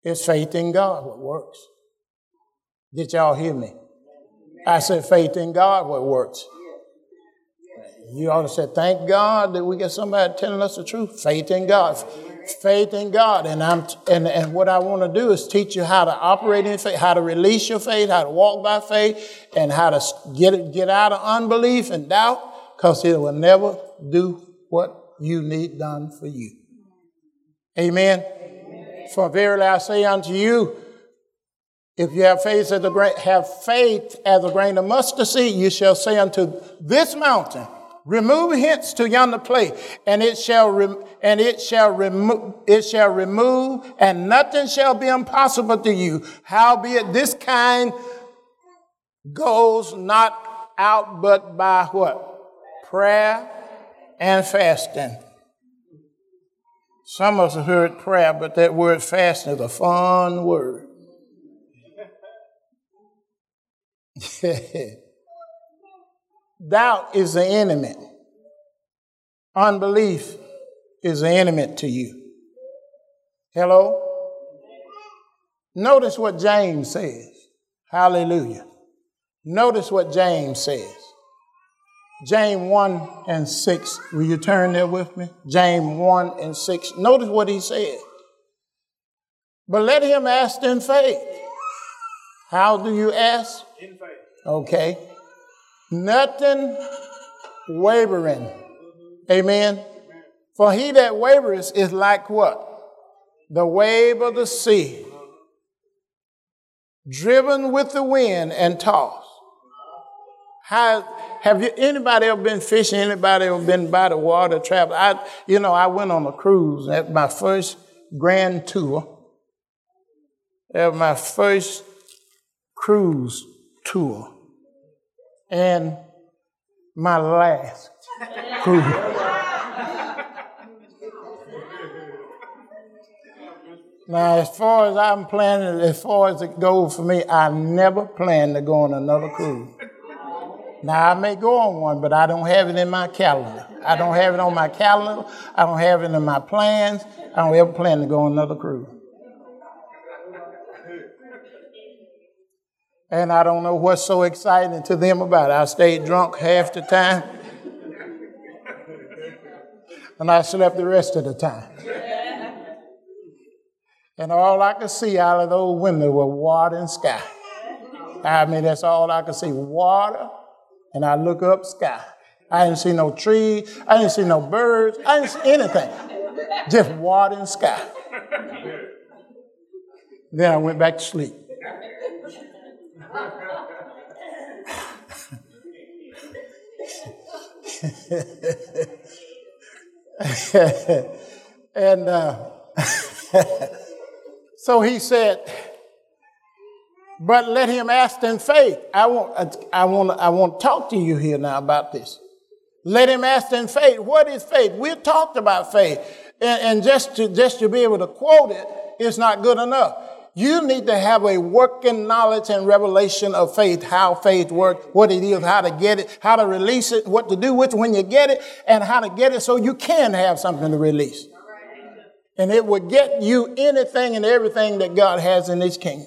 It's faith in God what works. Did y'all hear me? I said faith in God what works. You ought to say, thank God that we get somebody telling us the truth. Faith in God. Faith in God. And what I want to do is teach you how to operate in faith, how to release your faith, how to walk by faith, and how to get out of unbelief and doubt, because it will never do what you need done for you. Amen. For verily I say unto you, if you have faith as a grain of mustard seed, you shall say unto this mountain, remove hence to yonder place, and it shall remove, and nothing shall be impossible to you. Howbeit this kind goes not out but by what? Prayer and fasting. Some of us have heard prayer, but that word fasting is a fun word. Doubt is the enemy. Unbelief is the enemy to you. Hello? Notice what James says. Hallelujah. Notice what James says. James 1:6. Will you turn there with me? James 1:6. Notice what he said. But let him ask in faith. How do you ask? In faith. Okay. Nothing wavering. Amen. For he that wavereth is like what? The wave of the sea, driven with the wind and tossed. Have anybody ever been fishing? Anybody ever been by the water travel? I went on a cruise at my first grand tour. That was my first cruise tour. And my last cruise. Now, as far as it goes for me, I never plan to go on another cruise. Now, I may go on one, but I don't have it in my calendar. I don't have it on my calendar. I don't have it in my plans. I don't ever plan to go on another cruise. And I don't know what's so exciting to them about it. I stayed drunk half the time. And I slept the rest of the time. And all I could see out of those windows was water and sky. I mean, that's all I could see, water, and I look up, sky. I didn't see no trees. I didn't see no birds. I didn't see anything. Just water and sky. Then I went back to sleep. And so he said, but let him ask in faith. I want to talk to you here now about this. Let him ask in faith. What is faith? We've talked about faith, and just to be able to quote it is not good enough. You need to have a working knowledge and revelation of faith, how faith works, what it is, how to get it, how to release it, what to do with it when you get it, and how to get it so you can have something to release. And it will get you anything and everything that God has in his kingdom.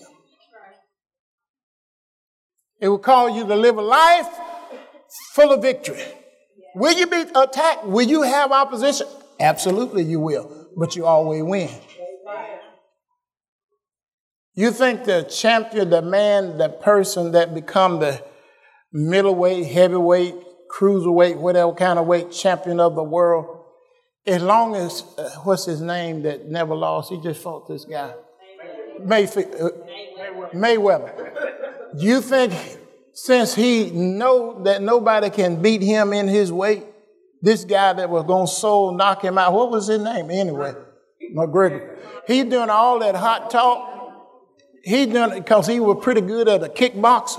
It will call you to live a life full of victory. Will you be attacked? Will you have opposition? Absolutely you will, but you always win. You think the champion, the person that become the middleweight, heavyweight, cruiserweight, whatever kind of weight champion of the world, as long as, what's his name that never lost? He just fought this guy. Mayweather. You think since he know that nobody can beat him in his weight, this guy that was going to knock him out, what was his name anyway? McGregor. He doing all that hot talk. He done it because he was pretty good at a kickboxer.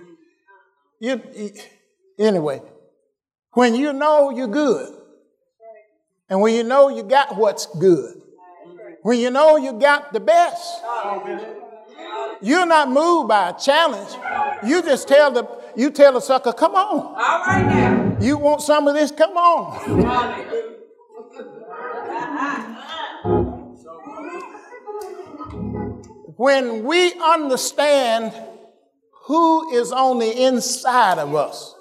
Anyway, when you know you're good, and when you know you got what's good, when you know you got the best, you're not moved by a challenge. You just tell the sucker, come on. All right now. You want some of this? Come on. when we understand who is on the inside of us.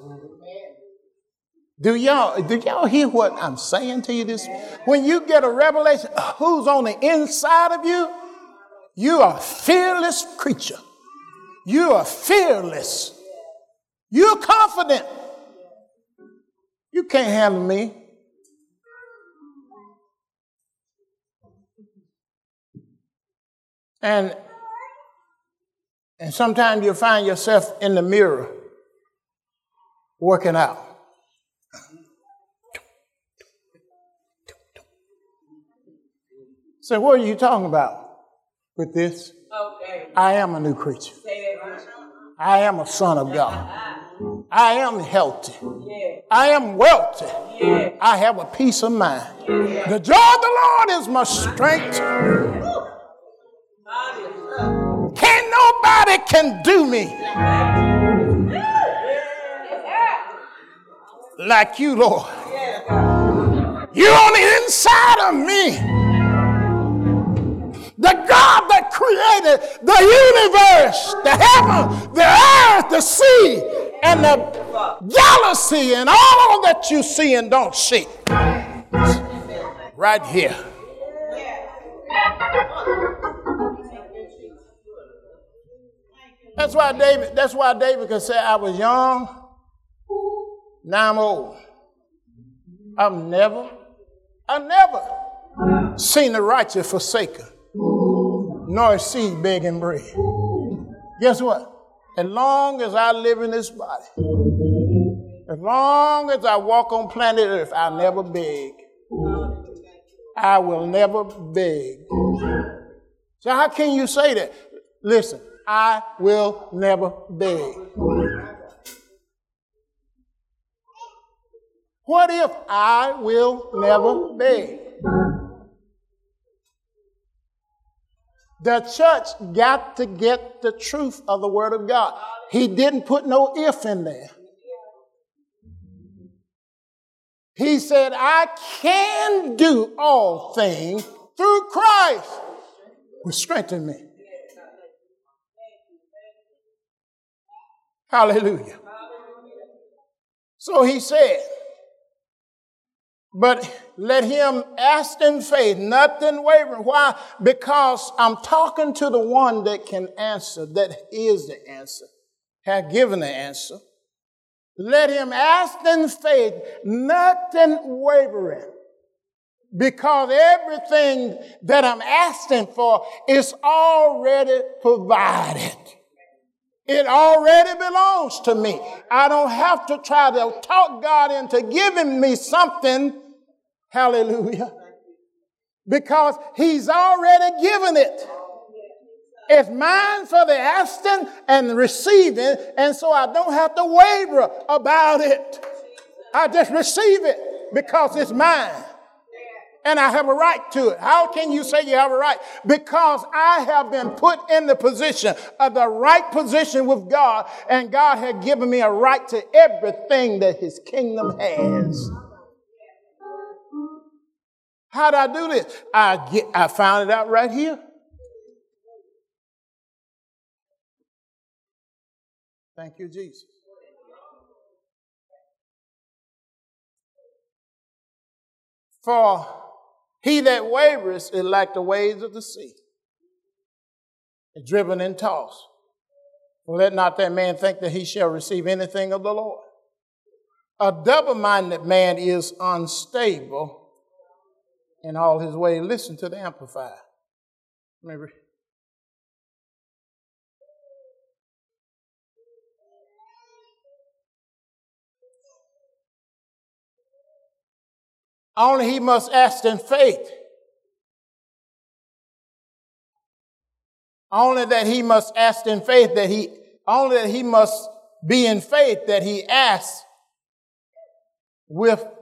Do y'all hear what I'm saying to you this? When you get a revelation of who's on the inside of you, you are a fearless creature. You are fearless. You're confident. You can't handle me. And sometimes you'll find yourself in the mirror working out. So what are you talking about with this? Okay. I am a new creature. I am a son of God. I am healthy. I am wealthy. I have a peace of mind. The joy of the Lord is my strength. Nobody can do me like you, Lord. You're on the inside of me. The God that created the universe, the heaven, the earth, the sea, and the galaxy, and all that you see and don't see. Right here. That's why David could say, I was young, now I'm old. I've never seen the righteous forsaken, nor his seed begging bread. Guess what? As long as I live in this body, as long as I walk on planet Earth, I'll never beg. I will never beg. So how can you say that? Listen, I will never beg. What if I will never beg? The church got to get the truth of the Word of God. He didn't put no if in there. He said, I can do all things through Christ who strengthened me. Hallelujah. So he said, but let him ask in faith, nothing wavering. Why? Because I'm talking to the one that can answer, that is the answer, has given the answer. Let him ask in faith, nothing wavering. Because everything that I'm asking for is already provided. It already belongs to me. I don't have to try to talk God into giving me something. Hallelujah. Because he's already given it. It's mine for the asking and the receiving, and so I don't have to waver about it. I just receive it because it's mine. And I have a right to it. How can you say you have a right? Because I have been put in the position of the right position with God, and God had given me a right to everything that his kingdom has. How did I do this? I found it out right here. Thank you, Jesus. For he that wavers is like the waves of the sea, driven and tossed. Let not that man think that he shall receive anything of the Lord. A double-minded man is unstable in all his ways. Listen to the Amplified. Let me read. Only he must ask in faith. Only that he must ask in faith only that he must be in faith that he asks with